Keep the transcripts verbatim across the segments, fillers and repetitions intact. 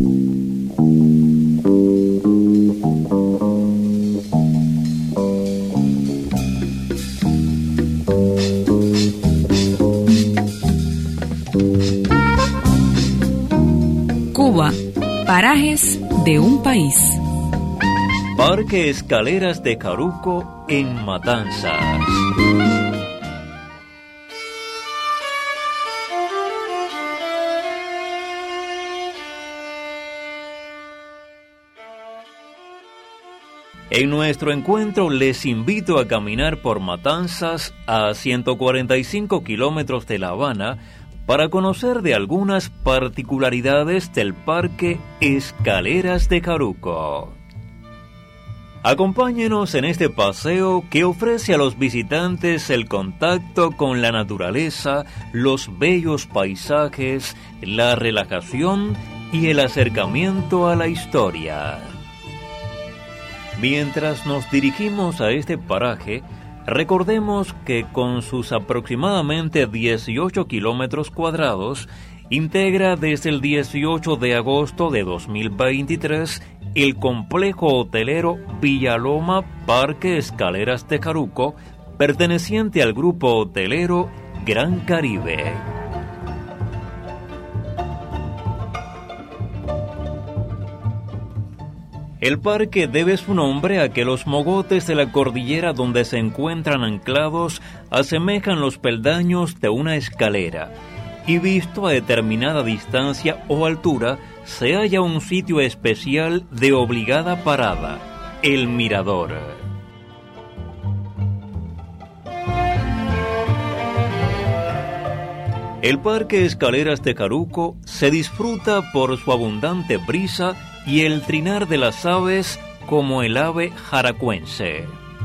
Cuba, parajes de un país. Parque Escaleras de Jaruco en Matanzas. En nuestro encuentro les invito a caminar por Matanzas a ciento cuarenta y cinco kilómetros de La Habana para conocer de algunas particularidades del Parque Escaleras de Jaruco. Acompáñenos en este paseo que ofrece a los visitantes el contacto con la naturaleza, los bellos paisajes, la relajación y el acercamiento a la historia. Mientras nos dirigimos a este paraje, recordemos que con sus aproximadamente dieciocho kilómetros cuadrados, integra desde el dieciocho de agosto de dos mil veintitrés el complejo hotelero Villaloma Parque Escaleras de Jaruco, perteneciente al grupo hotelero Gran Caribe. El parque debe su nombre a que los mogotes de la cordillera donde se encuentran anclados asemejan los peldaños de una escalera, y visto a determinada distancia o altura se halla un sitio especial de obligada parada, el mirador. El Parque Escaleras de Jaruco se disfruta por su abundante brisa y el trinar de las aves como el ave jaracuense.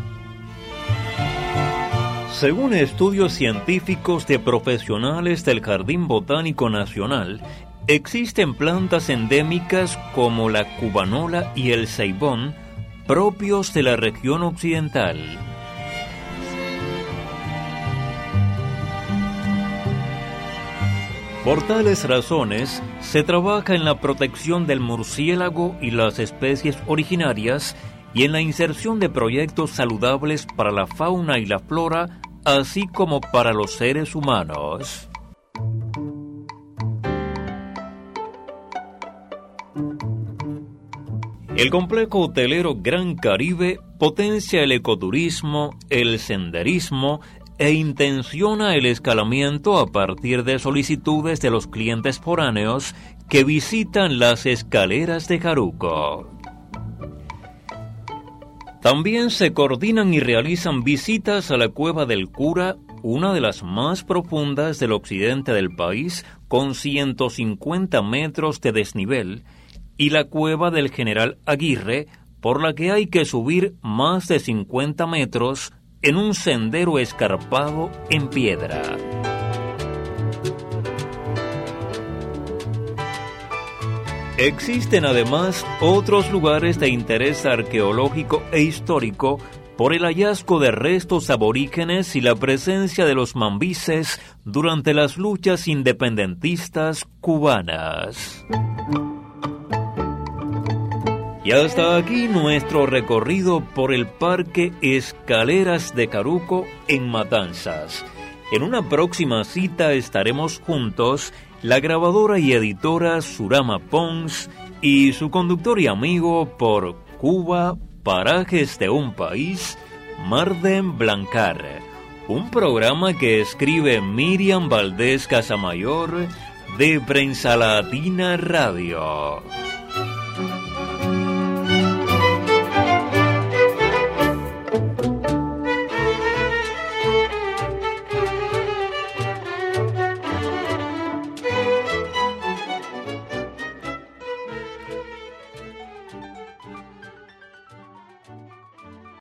Según estudios científicos de profesionales del Jardín Botánico Nacional, existen plantas endémicas como la cubanola y el ceibón, propios de la región occidental. Por tales razones, se trabaja en la protección del murciélago y las especies originarias y en la inserción de proyectos saludables para la fauna y la flora, así como para los seres humanos. El complejo hotelero Gran Caribe potencia el ecoturismo, el senderismo e intenciona el escalamiento a partir de solicitudes de los clientes foráneos que visitan las escaleras de Jaruco. También se coordinan y realizan visitas a la Cueva del Cura, una de las más profundas del occidente del país, con ciento cincuenta metros de desnivel, y la Cueva del General Aguirre, por la que hay que subir más de cincuenta metros en un sendero escarpado en piedra. Existen además otros lugares de interés arqueológico e histórico por el hallazgo de restos aborígenes y la presencia de los mambises durante las luchas independentistas cubanas. Y hasta aquí nuestro recorrido por el Parque Escaleras de Jaruco en Matanzas. En una próxima cita estaremos juntos, la grabadora y editora Surama Pons y su conductor y amigo por Cuba, parajes de un país, Marden Blancar. Un programa que escribe Miriam Valdés Casamayor de Prensa Latina Radio.